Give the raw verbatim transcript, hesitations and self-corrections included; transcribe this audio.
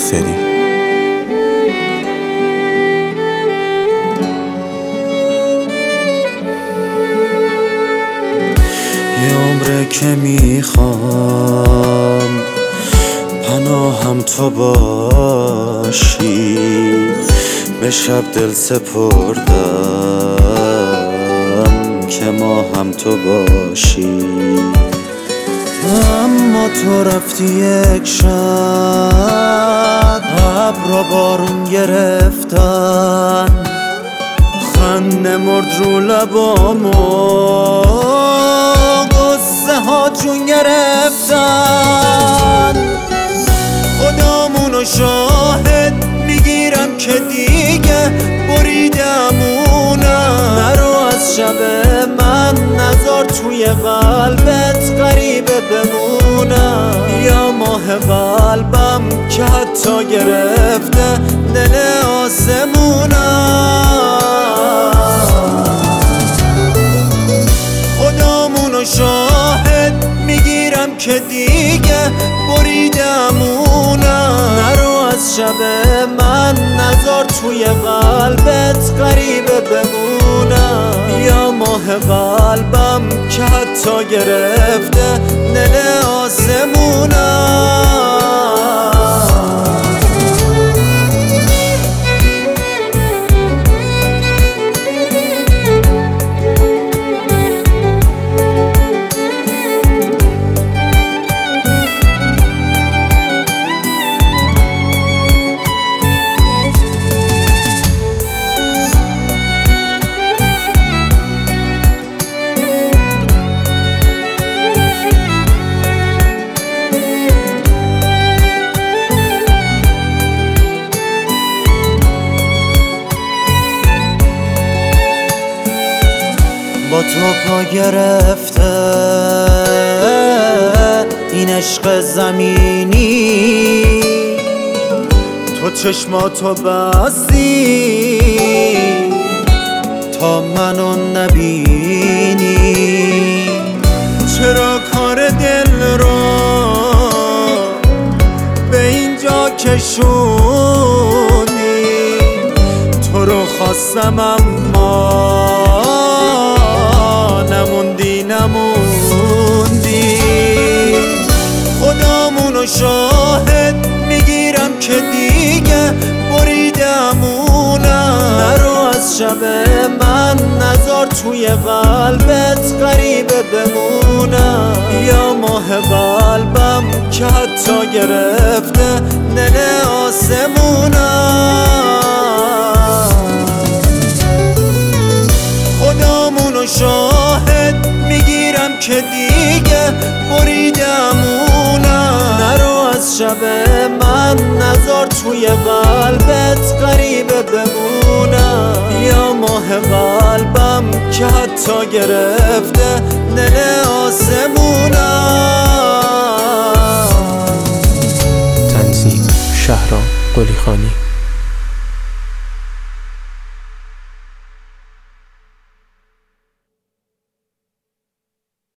ناصری. یه عمره که میخوام پناهم تو باشی، به شب دل سپردم که ما هم تو باشی. اما تو رفتی یک شب، ابر بارون گرفتن، خنده مرد رو لبامو، قصه ها جون گرفتن. خدامونو شاهد میگیرم که دیگه بریدمونم. نرو از شب من، نذار توی قلبت غریبه بمونم. یا ماه قلبم که حتی گرفته دل آسمونم. خدامونو شاهد میگیرم که دیگه بریدمونم. نرو از شب من، نذار توی قلبت غریبه بمونم. یا ماه قلبم که حتی گرفته دل آسمونم. با تو پا گرفته این عشق زمینی، تو چشماتو بستی تا منو نبینی. چرا کار دل رو به اینجا کشونی؟ تو رو خواستم اما نموندی نموندی. خدامونو شاهد میگیرم که دیگه بریدمونم. نرو از شب من، نذار توی قلبت غریبه بمونم. یا ماه قلبم که حتی گرفته دل آسمونم. خدامونو شاهد میگیرم که دیگه بریدمونم. نرو از شب من، نذار توی قلبت غریبه بمونم. یا ماه قلبم که حتی گرفته دل آسمونم. تنظیم شهرام قلیخانی.